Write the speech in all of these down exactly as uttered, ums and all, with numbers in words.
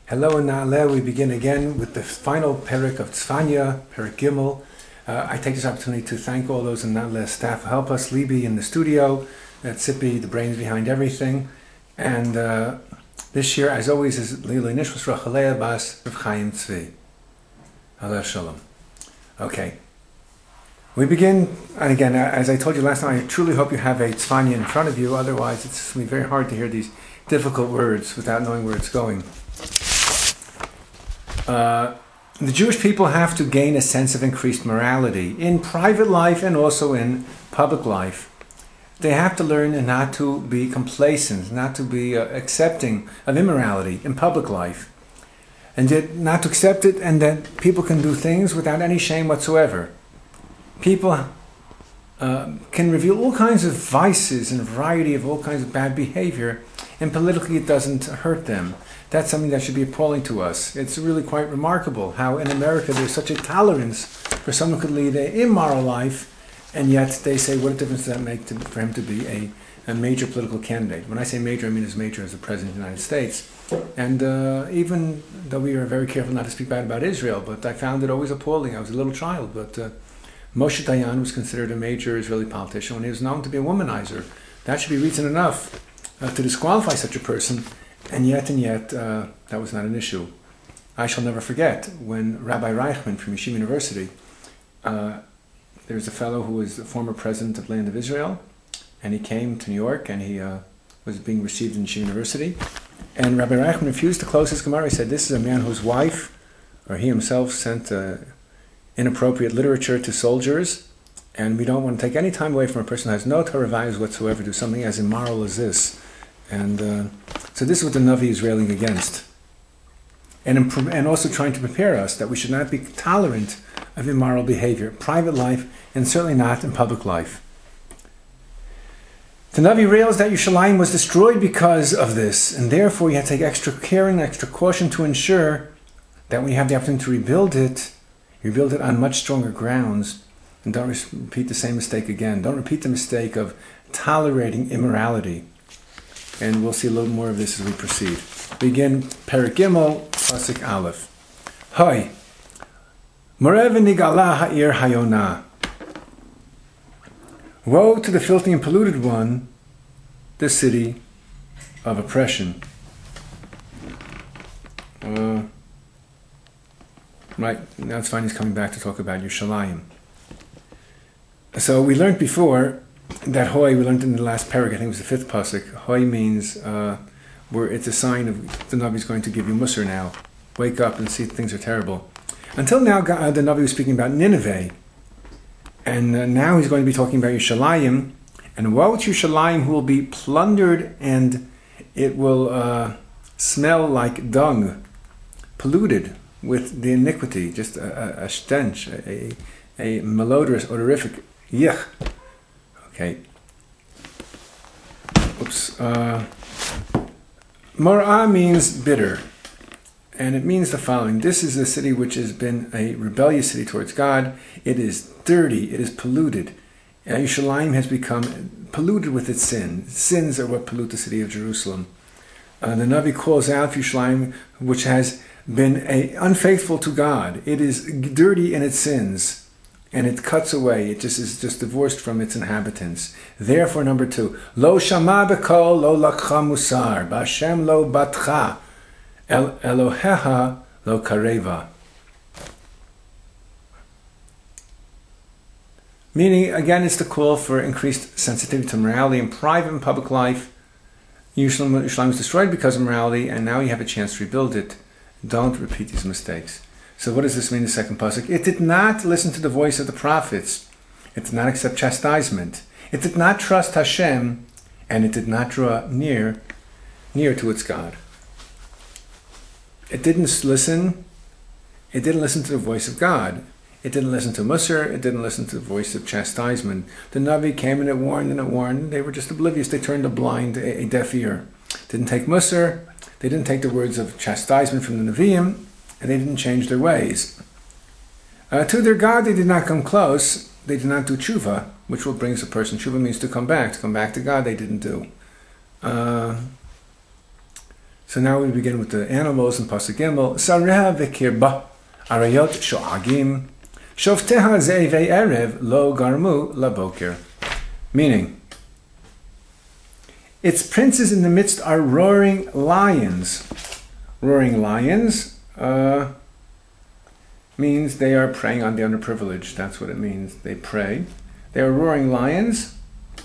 Hello and Na'aleh, we begin again with the final Perek of Tzfanya, Perek Gimel. Uh, I take this opportunity to thank all those in Na'aleh staff who help us, Libby in the studio, uh, Tzipi, the brains behind everything. And uh, this year, as always, is Lilei Nishmas Rachalea Bas Rav Chaim Tzvi. Aleh Shalom. Okay. We begin, and again, as I told you last time, I truly hope you have a Tzfanya in front of you, otherwise it's going to be very hard to hear these difficult words without knowing where it's going. Uh, the Jewish people have to gain a sense of increased morality in private life and also in public life. They have to learn not to be complacent, not to be uh, accepting of immorality in public life, and yet not to accept it, and that people can do things without any shame whatsoever. People uh, can reveal all kinds of vices and a variety of all kinds of bad behavior, and politically it doesn't hurt them. That's something that should be appalling to us. It's really quite remarkable how in America there's such a tolerance for someone who could lead an immoral life, and yet they say, what difference does that make to, for him to be a, a major political candidate? When I say major, I mean as major as the President of the United States. And uh, even though we are very careful not to speak bad about Israel, but I found it always appalling. I was a little child, but uh, Moshe Dayan was considered a major Israeli politician when he was known to be a womanizer. That should be reason enough uh, to disqualify such a person. And yet, and yet, uh, that was not an issue. I shall never forget when Rabbi Reichman from Yeshiva University, uh, there's a fellow who was the former president of the Land of Israel, and he came to New York, and he uh, was being received in Yeshiva University. And Rabbi Reichman refused to close his Gemara. He said, this is a man whose wife, or he himself, sent uh, inappropriate literature to soldiers, and we don't want to take any time away from a person who has no Torah values whatsoever, do something as immoral as this. And uh, so this is what the Navi is railing against. And, and also trying to prepare us that we should not be tolerant of immoral behavior, private life, and certainly not in public life. The Navi rails that Yerushalayim was destroyed because of this, and therefore you have to take extra care and extra caution to ensure that when you have the opportunity to rebuild it, you rebuild it on much stronger grounds, and don't repeat the same mistake again. Don't repeat the mistake of tolerating immorality. And we'll see a little more of this as we proceed. Begin Perek Gimel, Pasuk Aleph. Hoi, Morev nigala ha'ir hayona. Woe to the filthy and polluted one, the city of oppression. Uh, right, now it's fine, he's coming back to talk about Yerushalayim. So we learned before that Hoi, we learned in the last Perek, I think it was the fifth pasuk. Hoi means uh, where it's a sign of the Navi is going to give you Musar now. Wake up and see things are terrible. Until now, God, the Navi was speaking about Nineveh, and uh, now he's going to be talking about Yerushalayim. And woe to Yerushalayim, who will be plundered, and it will uh, smell like dung, polluted with the iniquity, just a, a, a stench, a, a malodorous, odorific yich. Okay. Oops. Uh, Mor'ah means bitter. And it means the following. This is a city which has been a rebellious city towards God. It is dirty. It is polluted. Uh, Yerushalayim has become polluted with its sin. Sins are what pollute the city of Jerusalem. Uh, the Navi calls out Yerushalayim, which has been a, unfaithful to God. It is dirty in its sins. And it cuts away. It just is just divorced from its inhabitants. Therefore, number two, Lo shama b'kol lo lakcha musar, b'Hashem lo batcha, el Eloheha lo kareva. Meaning, again, it's the call for increased sensitivity to morality in private and public life. Yerushalayim was destroyed because of morality, and now you have a chance to rebuild it. Don't repeat these mistakes. So what does this mean in the second pasuk? It did not listen to the voice of the prophets. It did not accept chastisement. It did not trust Hashem, and it did not draw near, near to its God. It didn't listen. It didn't listen to the voice of God. It didn't listen to Musar. It didn't listen to the voice of chastisement. The Navi came and it warned and it warned. They were just oblivious. They turned a blind, a, a deaf ear. Didn't take Musar. They didn't take the words of chastisement from the Nevi'im. And they didn't change their ways. Uh, to their God, they did not come close. They did not do tshuva, which will bring a person. Tshuva means to come back. To come back to God, they didn't do. Uh, So now we begin with the animals in Pasuk Gimel. Sareha v'kirba arayot sho'agim shofteha ze'evei erev lo garmu laboker. Meaning, its princes in the midst are roaring lions. Roaring lions uh, means they are preying on the underprivileged. That's what it means. They prey. They are roaring lions.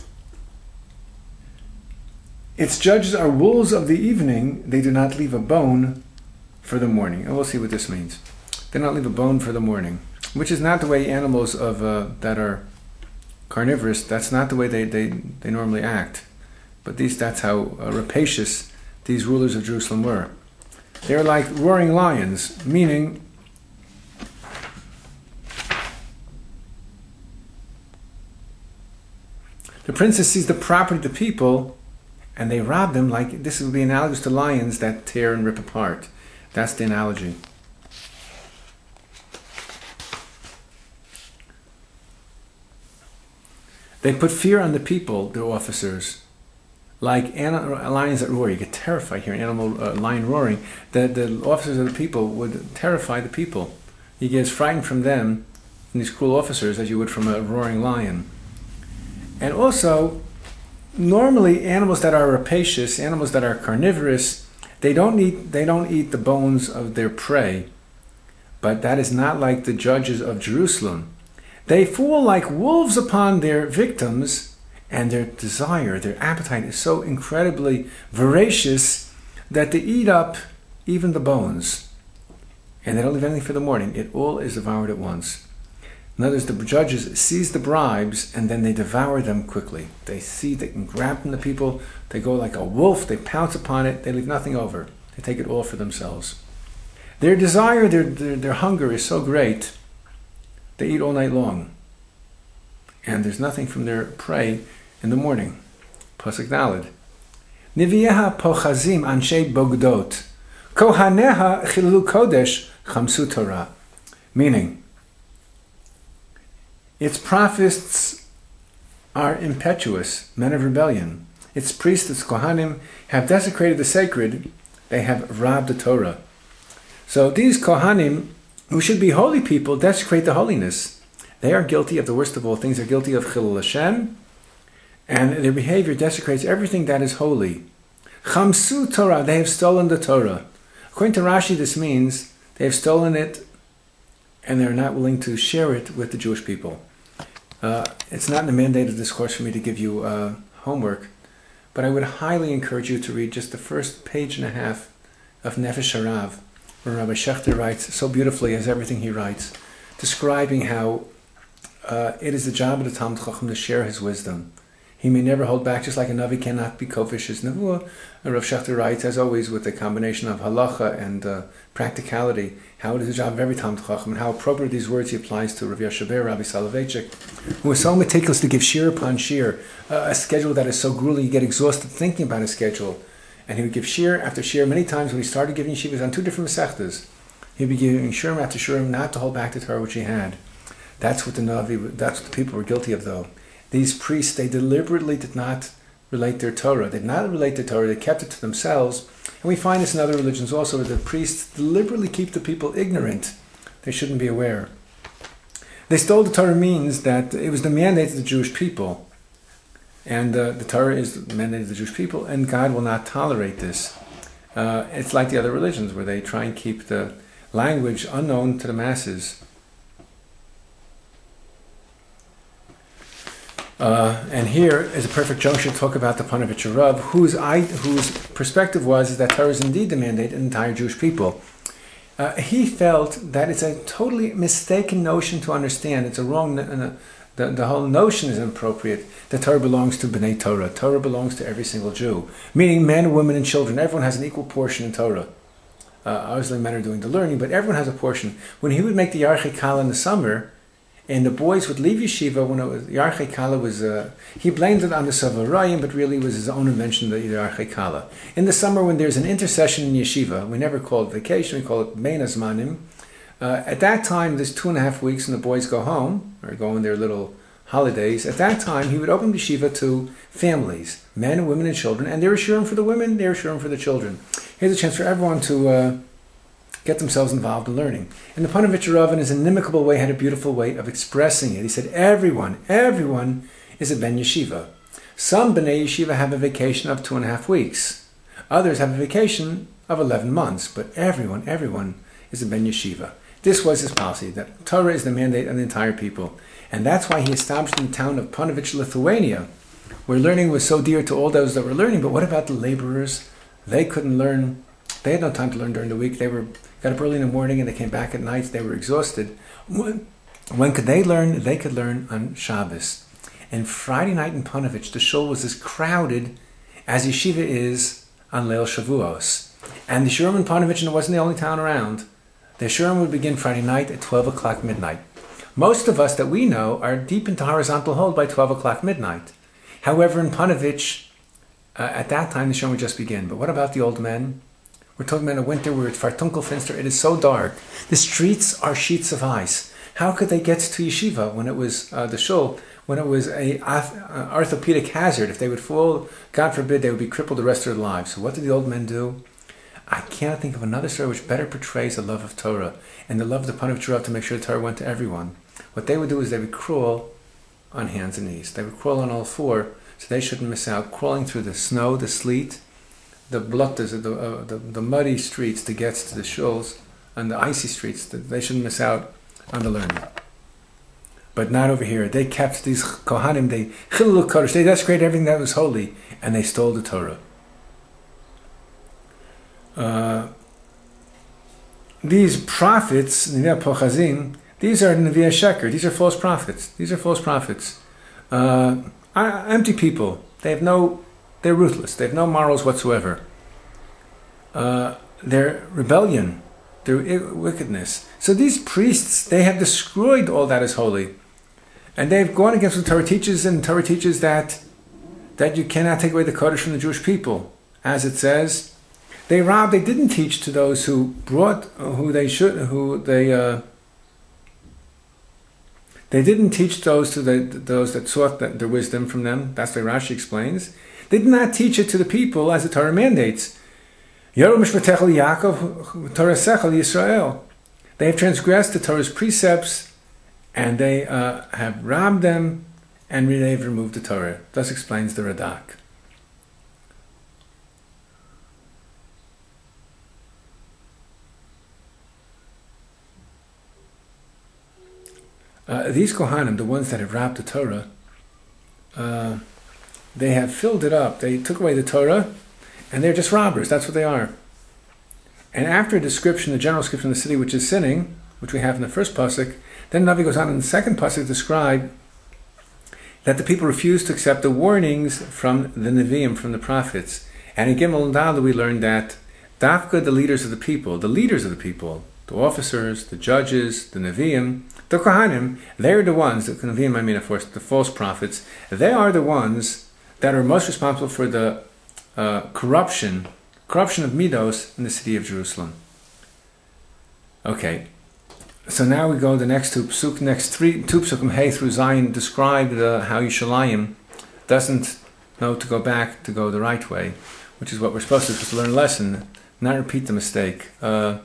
Its judges are wolves of the evening. They do not leave a bone for the morning. And we'll see what this means. They do not leave a bone for the morning, which is not the way animals of uh, that are carnivorous. That's not the way they, they, they normally act. But these, that's how uh, rapacious these rulers of Jerusalem were. They're like roaring lions, meaning the princess sees the property of the people and they rob them. Like this would be analogous to lions that tear and rip apart. That's the analogy. They put fear on the people, their officers. Like lions that roar, you get terrified hearing an animal uh, lion roaring. The, the officers of the people would terrify the people. You get as frightened from them, from these cruel officers, as you would from a roaring lion. And also, normally animals that are rapacious, animals that are carnivorous, they don't eat, they don't eat the bones of their prey. But that is not like the judges of Jerusalem. They fall like wolves upon their victims, and their desire, their appetite is so incredibly voracious that they eat up even the bones. And they don't leave anything for the morning. It all is devoured at once. In other words, the judges seize the bribes and then they devour them quickly. They see they can grab from the people. They go like a wolf. They pounce upon it. They leave nothing over. They take it all for themselves. Their desire, their, their, their hunger is so great, they eat all night long. And there's nothing from their prey in the morning. Pasuk Daled. Niviyeha pochazim anshe bogdot. Kohaneha chilu kodesh chamsu Torah. Meaning, its prophets are impetuous, men of rebellion. Its priests, its Kohanim, have desecrated the sacred. They have robbed the Torah. So these Kohanim, who should be holy people, desecrate the holiness. They are guilty of the worst of all things. They're guilty of Chilul Hashem, and their behavior desecrates everything that is holy. Chamsu Torah, they have stolen the Torah. According to Rashi, this means they have stolen it and they're not willing to share it with the Jewish people. Uh, it's not in the mandate of this course for me to give you uh, homework, but I would highly encourage you to read just the first page and a half of Nefesh Harav, where Rabbi Shechter writes so beautifully, as everything he writes, describing how uh, it is the job of the Talmid Chacham to share his wisdom. He may never hold back, just like a Navi cannot be kofish his nevuah. Rav Shechter writes, as always, with a combination of halacha and uh, practicality, how it is the job of every Talmid Chacham, and how appropriate these words he applies to Rav Yashaber, Rabbi Soloveitchik, who was so meticulous to give shir upon shir, uh, a schedule that is so grueling you get exhausted thinking about a schedule. And he would give shir after shir many times when he started giving yeshivas on two different masechtas. He would be giving shurim after shurim, not to hold back the Torah which he had. That's what the Navi, that's what the people were guilty of, though. These priests, they deliberately did not relate their Torah. They did not relate the Torah, they kept it to themselves. And we find this in other religions also, that the priests deliberately keep the people ignorant. They shouldn't be aware. They stole the Torah means that it was the mandate of the Jewish people. And uh, the Torah is the mandate of the Jewish people, and God will not tolerate this. Uh, it's like the other religions, where they try and keep the language unknown to the masses. Uh, and here is a perfect juncture to talk about the Panovich Rav, whose, I, whose perspective was is that Torah is indeed the mandate of the entire Jewish people. Uh, he felt that it's a totally mistaken notion to understand. It's a wrong, uh, the, the whole notion is inappropriate, that Torah belongs to B'nai Torah. Torah belongs to every single Jew, meaning men, women, and children. Everyone has an equal portion in Torah. Uh, obviously men are doing the learning, but everyone has a portion. When he would make the Yarchei Kala in the summer, and the boys would leave yeshiva when it was, Yarchei Kala was, uh, he blamed it on the Savarayim, but really it was his own invention, the Yarchei Kala. In the summer when there's an intercession in yeshiva, we never call it vacation, we call it Bein Hazmanim. Uh, at that time, there's two and a half weeks and the boys go home, or go on their little holidays. At that time, he would open yeshiva to families, men, women, and children, and there was shurim for the women, there was shurim for the children. Here's a chance for everyone to uh, get themselves involved in learning. And the Panovich Rav, in his inimicable way, had a beautiful way of expressing it. He said, everyone, everyone is a ben yeshiva. Some bnei yeshiva have a vacation of two and a half weeks. Others have a vacation of eleven months. But everyone, everyone is a ben yeshiva. This was his policy, that Torah is the mandate of the entire people. And that's why he established in the town of Panovich, Lithuania, where learning was so dear to all those that were learning. But what about the laborers? They couldn't learn. They had no time to learn during the week. They were got up early in the morning and they came back at night. They were exhausted. When, when could they learn? They could learn on Shabbos. And Friday night in Panovich, the shul was as crowded as yeshiva is on Leil Shavuos. And the shurim in Panovich, and it wasn't the only town around, the shurim would begin Friday night at twelve o'clock midnight. Most of us that we know are deep into horizontal hold by twelve o'clock midnight. However, in Panovich, uh, at that time, the shurim would just begin. But what about the old men? We're talking about a winter where it's fartunkelfinster. It is so dark. The streets are sheets of ice. How could they get to yeshiva when it was uh, the shul, when it was a uh, orthopedic hazard? If they would fall, God forbid, they would be crippled the rest of their lives. So what did the old men do? I can't think of another story which better portrays the love of Torah and the love of the Panovich Rav to make sure the Torah went to everyone. What they would do is they would crawl on hands and knees. They would crawl on all four so they shouldn't miss out, crawling through the snow, the sleet, the blottas, the, uh, the, the muddy streets to get to the shuls, and the icy streets. They shouldn't miss out on the learning. But not over here. They kept these Kohanim, they chilul kodesh, they desecrated everything that was holy, and they stole the Torah. Uh, these prophets, Nevi'ah Pochazim, these are Nevi'ah Sheker, these are false prophets. These are false prophets. Uh, empty people. They have no, they're ruthless. They have no morals whatsoever. Uh, their rebellion, their wickedness. So these priests, they have destroyed all that is holy. And they've gone against what the Torah teaches, and the Torah teaches that, that you cannot take away the Kodesh from the Jewish people. As it says, they robbed, they didn't teach to those who brought, who they should, who they, uh, they didn't teach those to the, those that sought their wisdom from them. That's what Rashi explains. They did not teach it to the people as the Torah mandates. Yoru mishpatechel Yaakov, Torah sechel Yisrael. They have transgressed the Torah's precepts, and they uh, have robbed them, and they've removed the Torah. Thus explains the Radak. Uh, these Kohanim, the ones that have robbed the Torah, uh, they have filled it up. They took away the Torah, and they're just robbers. That's what they are. And after a description, the general description of the city which is sinning, which we have in the first pasuk, then Navi goes on in the second pasuk to describe that the people refused to accept the warnings from the Nevi'im, from the prophets. And in Gimel and Dal we learned that Dafka, the leaders of the people, the leaders of the people, the officers, the judges, the Nevi'im, the Kohanim, they're the ones, the Nevi'im, I mean, of course, the false prophets, they are the ones that are most responsible for the uh, corruption, corruption of Midos in the city of Jerusalem. Okay, so now we go the next two psuk, next three two psukim, Hey through Zion, describe the, how Yushalayim doesn't know to go back, to go the right way, which is what we're supposed to do, to learn a lesson, not repeat the mistake. Uh,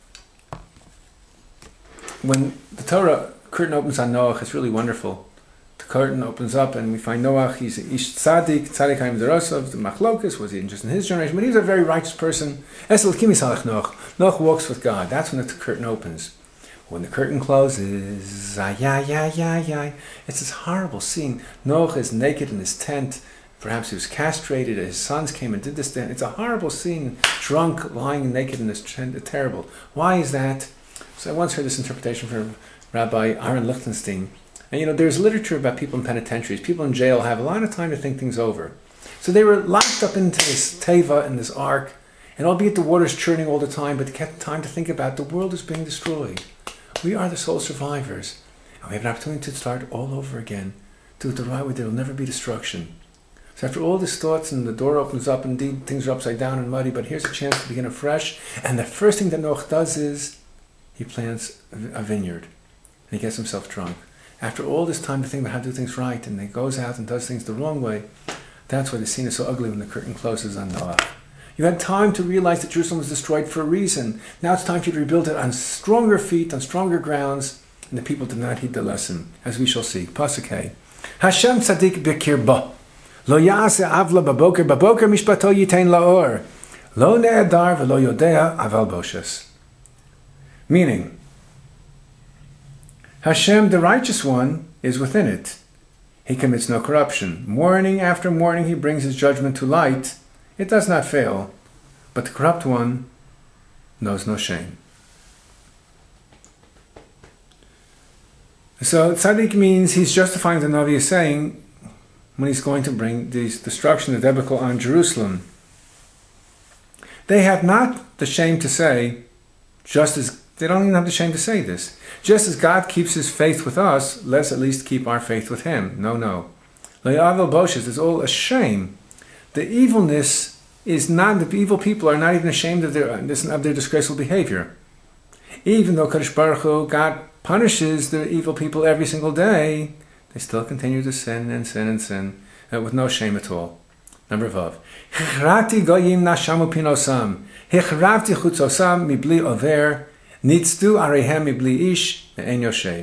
when the Torah curtain opens on Noach, it's really wonderful. The curtain opens up and we find Noach, he's Ish Tzadik, Tzadik Haim Derosov, the Machlokas, was he just in his generation, but he was a very righteous person. Esel Kimisalach Noach. Noach walks with God. That's when the curtain opens. When the curtain closes, ay, ay, ay, ay, ay, it's this horrible scene. Noach is naked in his tent. Perhaps he was castrated. His sons came and did this. It's a horrible scene. Drunk, lying naked in his tent. Terrible. Why is that? So I once heard this interpretation from Rabbi Aaron Lichtenstein. And you know, there's literature about people in penitentiaries. People in jail have a lot of time to think things over. So they were locked up into this teva, in this ark, and albeit the water's churning all the time, but they kept time to think about the world is being destroyed. We are the sole survivors. And we have an opportunity to start all over again. Do it the right way. There will never be destruction. So after all these thoughts, and the door opens up, indeed things are upside down and muddy, but here's a chance to begin afresh. And the first thing that Noach does is he plants a vineyard. And he gets himself drunk. After all this time to think about how to do things right, and he goes out and does things the wrong way, that's why the scene is so ugly when the curtain closes on Noach. You had time to realize that Jerusalem was destroyed for a reason. Now it's time for you to rebuild it on stronger feet, on stronger grounds. And the people did not heed the lesson, as we shall see. Pasuk Hey. Hashem tzadik b'kirba. Lo ya'aseh avla baboker, baboker mishpato yitain la'or. Lo ne'adar v'lo yodea aval boshes. Meaning, Hashem, the righteous one, is within it. He commits no corruption. Morning after morning he brings his judgment to light. It does not fail. But the corrupt one knows no shame. So tzaddik means he's justifying the Navi is saying when he's going to bring this destruction of debacle on Jerusalem. They have not the shame to say, just as they don't even have the shame to say this. Just as God keeps his faith with us, let's at least keep our faith with him. No, no. Le'avel boshes is all a shame. The evilness is not, the evil people are not even ashamed of their, of their disgraceful behavior. Even though Kadosh Baruch Hu, God punishes the evil people every single day, they still continue to sin and sin and sin uh, with no shame at all. Number Vav. Hichrati goyim nashamu pinosam. Hichravti chutzosam mibli over. Nitzdu arehem mibli ish ve'en yoshev.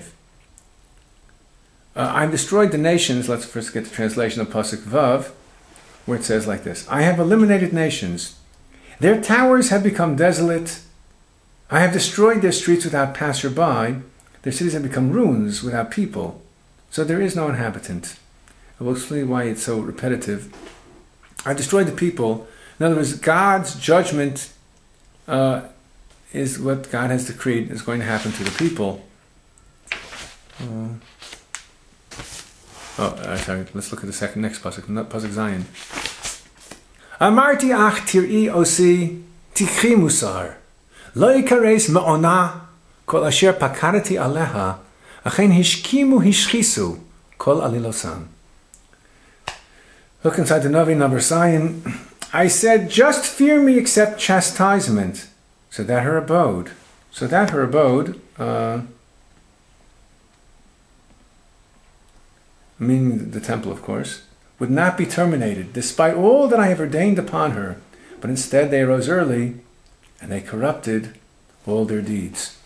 I've destroyed the nations. Let's first get the translation of Pasuk Vav, where it says like this. I have eliminated nations. Their towers have become desolate. I have destroyed their streets without passerby. Their cities have become ruins without people. So there is no inhabitant. I will explain why it's so repetitive. I've destroyed the people. In other words, God's judgment uh, is what God has decreed is going to happen to the people. Uh, oh, uh, sorry. Let's look at the second next pasuk. Pasuk Zayin. Amarti ach tir'i osi tikhi musar. Lo yikares ma'ona kol asher pakarati aleha achen hishkimu hishchisu kol alilosam. Look inside the Navi number Zayin. I said, just fear me except chastisement. So that her abode. So that her abode, uh, meaning the temple, of course, would not be terminated, despite all that I have ordained upon her. But instead they arose early, and they corrupted all their deeds.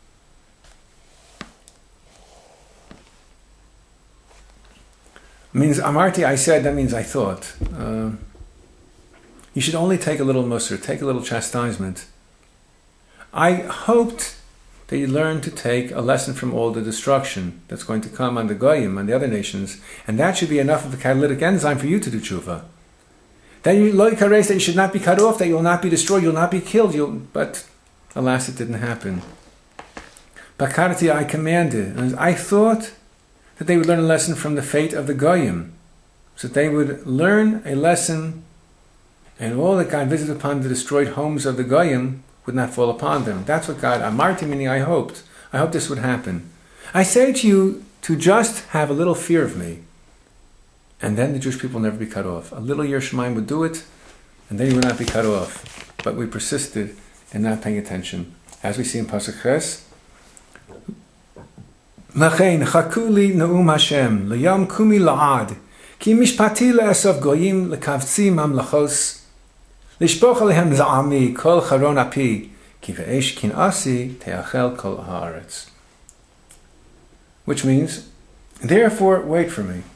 Means Amarti, I said, that means I thought. Uh, you should only take a little musr, take a little chastisement. I hoped that you learn to take a lesson from all the destruction that's going to come on the Goyim and the other nations, and that should be enough of a catalytic enzyme for you to do tshuva. That you, that you should not be cut off, that you will not be destroyed, you will not be killed, you'll, but alas, it didn't happen. Bakarati, I commanded, and I thought that they would learn a lesson from the fate of the Goyim, so that they would learn a lesson, and all that God visited upon the destroyed homes of the Goyim would not fall upon them. That's what God, Amarti, meaning I hoped. I hoped this would happen. I say to you to just have a little fear of me, and then the Jewish people will never be cut off. A little Yer Shemaim would do it, and then you would not be cut off. But we persisted in not paying attention. As we see in Pasuk Ches, Lachein chakuli naum Hashem liyam kumi la'ad ki mishpati le'esav goyim lekavtzi mamlachos lishpoch alehem za'ami kol charon api ki ve'esh kin'asi te'achel kol haaretz. Which means, therefore wait for me.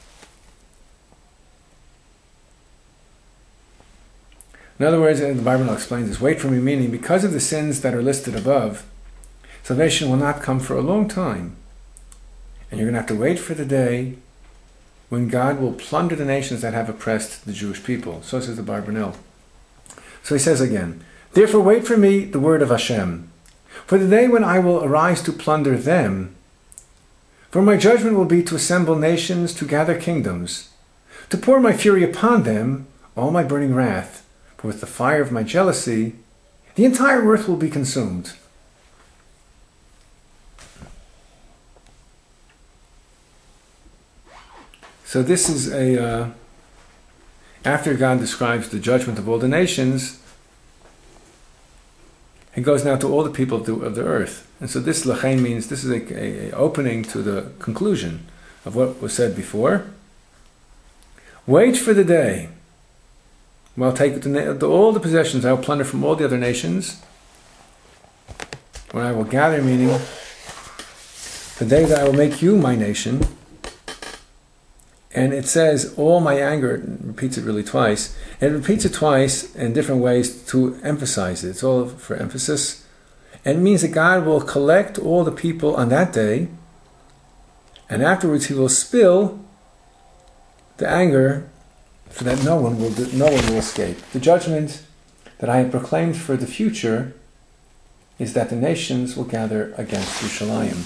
In other words, the Bible explains this, wait for me, meaning because of the sins that are listed above, salvation will not come for a long time. And you're going to have to wait for the day when God will plunder the nations that have oppressed the Jewish people. So says the Barbanel. So he says again, therefore wait for me, the word of Hashem, for the day when I will arise to plunder them. For my judgment will be to assemble nations, to gather kingdoms, to pour my fury upon them, all my burning wrath. For with the fire of my jealousy, the entire earth will be consumed. So this is a, uh, after God describes the judgment of all the nations, it goes now to all the people of the, of the earth. And so this lachain means, this is a, a, a opening to the conclusion of what was said before. Wait for the day Well, I'll take the, the, all the possessions I will plunder from all the other nations, when I will gather, meaning the day that I will make you my nation. And it says, all my anger, it repeats it really twice, and it repeats it twice in different ways to emphasize it. It's all for emphasis. And it means that God will collect all the people on that day, and afterwards he will spill the anger so that no one will no one will escape. The judgment that I have proclaimed for the future is that the nations will gather against Yerushalayim.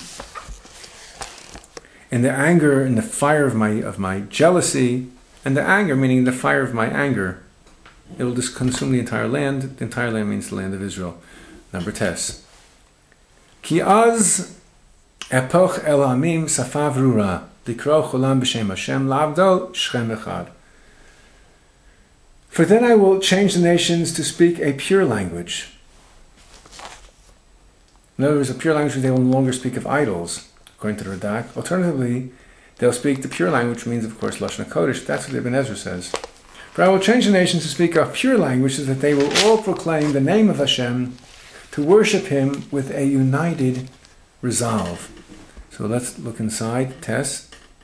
In the anger and the fire of my of my jealousy, and the anger meaning the fire of my anger, it will just consume the entire land. The entire land means the land of Israel. Number tes. Ki az epoch el amim safav rura dikro cholam b'shem Hashem lavdo shchem echad. For then I will change the nations to speak a pure language. In other words, a pure language, they will no longer speak of idols, according to the Radak. Alternatively, they'll speak the pure language, which means, of course, Lashon HaKodesh. That's what Ibn Ezra says. For I will change the nations to speak a pure language so that they will all proclaim the name of Hashem, to worship Him with a united resolve. So let's look inside, Tess.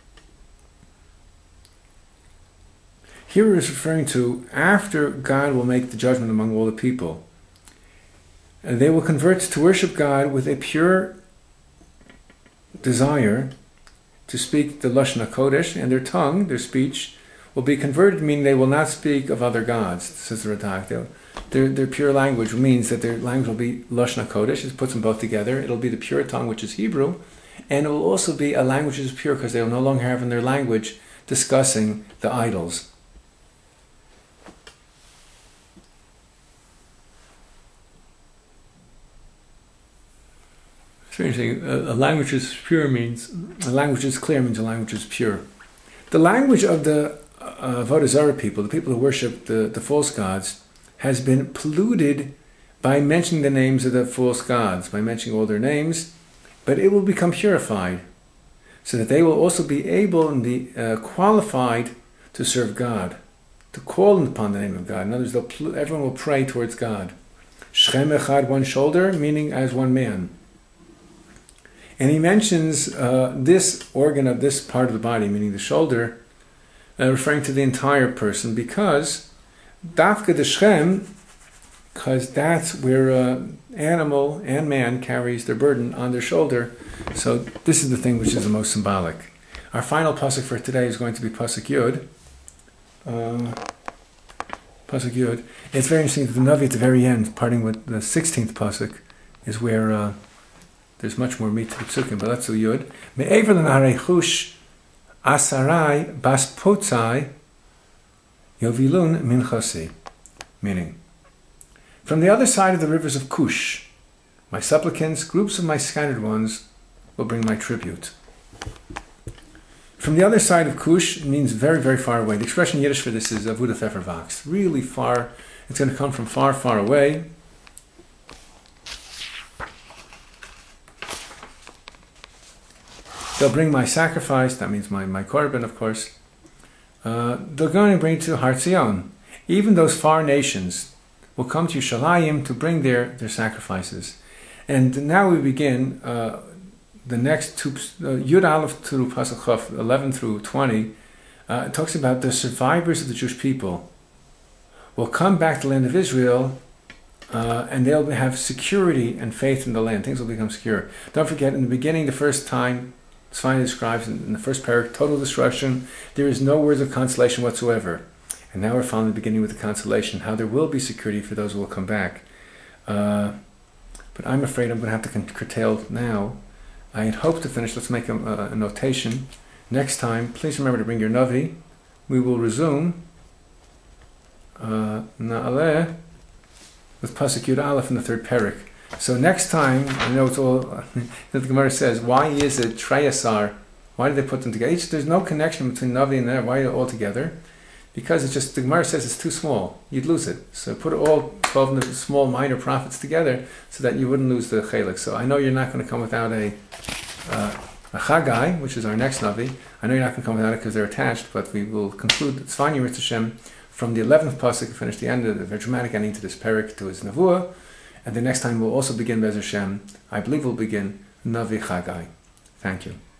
Here it is referring to after God will make the judgment among all the people. And they will convert to worship God with a pure desire to speak the Lashon HaKodesh, and their tongue, their speech, will be converted, meaning they will not speak of other gods, says the Radak. Their, their pure language means that their language will be Lashon HaKodesh. It puts them both together. It'll be the pure tongue, which is Hebrew, and it will also be a language that is pure because they will no longer have in their language discussing the idols. Strangely, a, a language is pure means, a language is clear means a language is pure. The language of the uh, Avodah Zarah people, the people who worship the, the false gods, has been polluted by mentioning the names of the false gods, by mentioning all their names, but it will become purified, so that they will also be able and be uh, qualified to serve God, to call upon the name of God. In other words, pl- everyone will pray towards God. Shchem echad, one shoulder, meaning as one man. And he mentions uh, this organ of this part of the body, meaning the shoulder, uh, referring to the entire person, because dafka de Shem, because that's where uh, animal and man carries their burden on their shoulder. So this is the thing which is the most symbolic. Our final pasuk for today is going to be pasuk Yud. Uh, pasuk Yud. It's very interesting that the Navi at the very end, parting with the sixteenth pasuk, is where uh, there's much more meat to the psukim, but that's the Yud. Me'ever l'narei chush asarai bas potzai yovilun minchasi. Meaning, from the other side of the rivers of Cush, my supplicants, groups of my scattered ones, will bring my tribute. From the other side of Cush means very, very far away. The expression in Yiddish for this is avuda fefer vax. Really far. It's going to come from far, far away. They'll bring my sacrifice, that means my, my korban, of course. Uh, they're going to bring it to Har Zion. Even those far nations will come to Yerushalayim to bring their, their sacrifices. And now we begin uh, the next two, uh, Yud Aleph through Pasuk Chof, eleven through twenty. Uh, it talks about the survivors of the Jewish people will come back to the land of Israel, uh, and they'll have security and faith in the land. Things will become secure. Don't forget, in the beginning, the first time, Tzfani describes in, in the first parak, total destruction. There is no words of consolation whatsoever. And now we're finally beginning with the consolation, how there will be security for those who will come back. Uh, but I'm afraid I'm going to have to curtail now. I had hoped to finish. Let's make a, a, a notation. Next time, please remember to bring your Navi. We will resume uh, Na'aleh with Pasuk Yud Aleph in the third parak. So next time, I know it's all, the Gemara says, why is it Treyasar? Why did they put them together? Each, there's no connection between Navi and there. Why are they all together? Because it's just, the Gemara says it's too small. You'd lose it. So put all twelve of the small minor prophets together so that you wouldn't lose the Chalik. So I know you're not going to come without a, uh, a Chagai, which is our next Navi. I know you're not going to come without it because they're attached, but we will conclude Tzfani Ritz Hashem from the eleventh pasuk, finish the end of the very dramatic ending to this parak, to his Nevuah. And the next time we'll also begin Bez Hashem, I believe we'll begin Navi Chagai. Thank you.